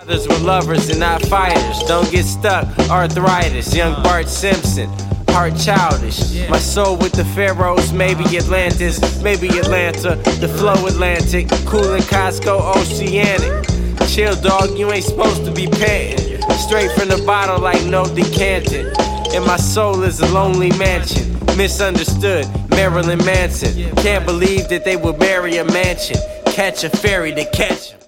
Others were lovers and not fighters. Don't get stuck, arthritis. Young Bart Simpson, heart childish. My soul with the pharaohs, maybe Atlantis, maybe Atlanta. The flow Atlantic, cool in Costco, oceanic. Chill dog, you ain't supposed to be panting. Straight from the bottle like no decanting. And my soul is a lonely mansion. Misunderstood, Marilyn Manson. Can't believe that they would marry a mansion. Catch a ferry to catch him.